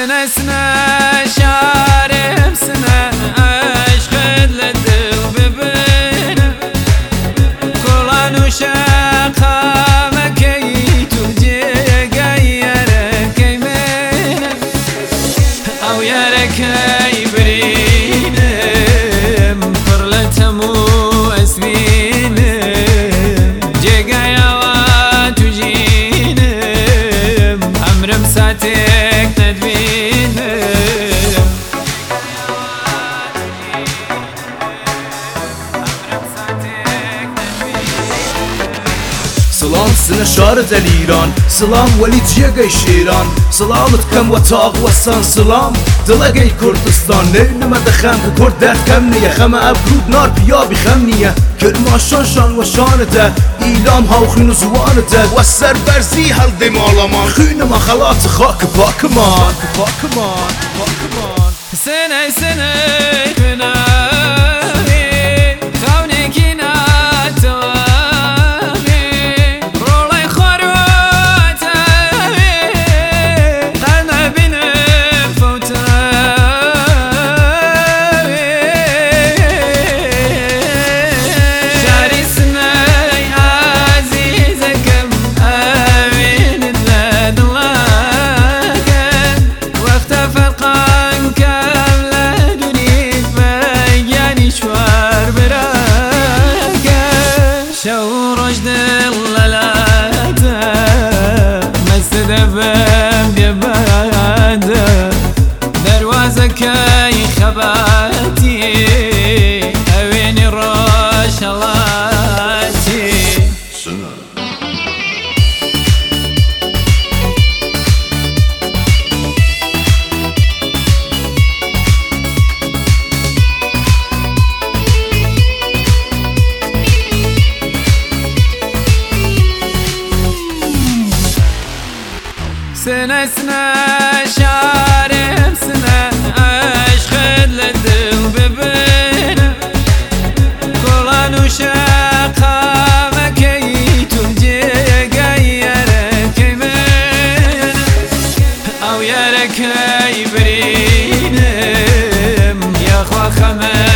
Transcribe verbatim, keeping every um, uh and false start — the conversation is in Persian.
سنة سنة شارم سنة عشق للدل ببين كلان وشاقا مكيت وجيقا كيمين أو يركي برينم فرلتم واسبينم جيقا يوات وجينم أمرم ساتك ندبينم سلام سنة شار دليران سلام ولي جيغي شيران سلامت كم وطاق وسان سلام دلقي كردستان نين ما دخم كرد درد كم نية خم ابرود نار بيا بخمنية كرما شان شان وشان ده ايلام هاوخين وزوان ده والسر برزي هل دمالامان خين ما خلات خاك باكمان باكمان باكمان سنة سنة خنا شورج دلالته مستدفم بباده دروازه كي خباتي اويني روشلاتي سنة سنة شارم سنة عشق للدل ببين كلان وشاقا مكيت وجيقا يركيمين أو يركي برينم يا خوا خمين